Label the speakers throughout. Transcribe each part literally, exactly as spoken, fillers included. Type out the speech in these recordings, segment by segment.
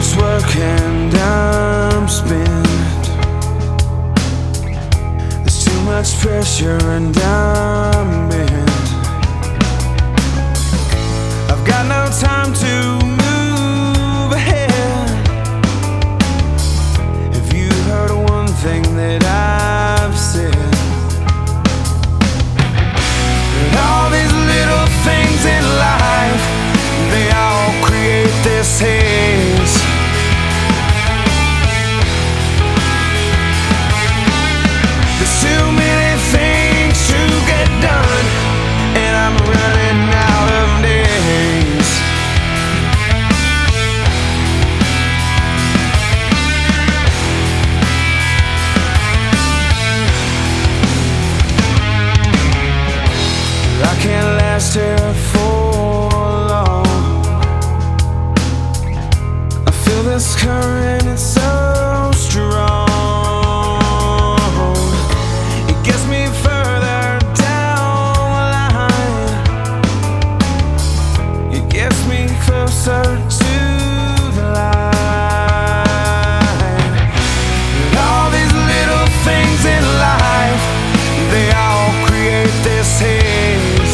Speaker 1: much work and I'm spent. There's too much pressure and I'm bent. I've got no time to move ahead. Have you heard of one thing that I've said? That all these little things in life, they all create this haze. There's too many things to get done, and I'm running out of days. I can't last here for long. I feel this current, it's so strong. It gets me further down the line. It gets me closer to the light. And all these little things in life, they all create this haze.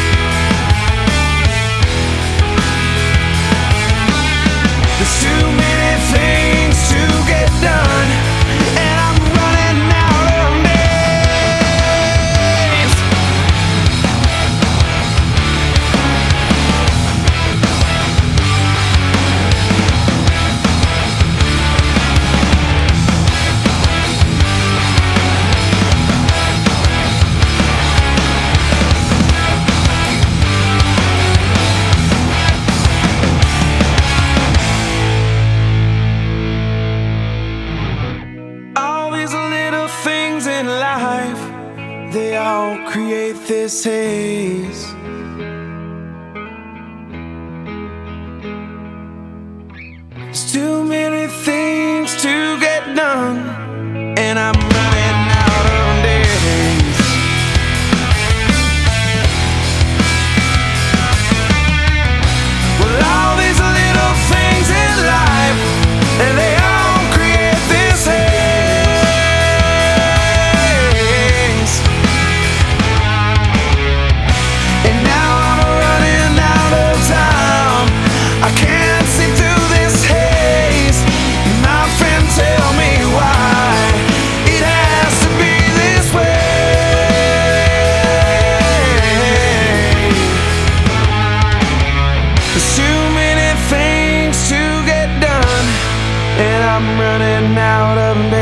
Speaker 1: There's too many things to get done, and I'm running out of days. All these little things in life, they all create this haze. There's too many things to get done, and I'm running out of days. Well, all these little things in life, and they all create this haze. And now I'm running out of time. I can't see through this haze. My friend, tell me why it has to be this way. There's too many things to get done, and I'm running out of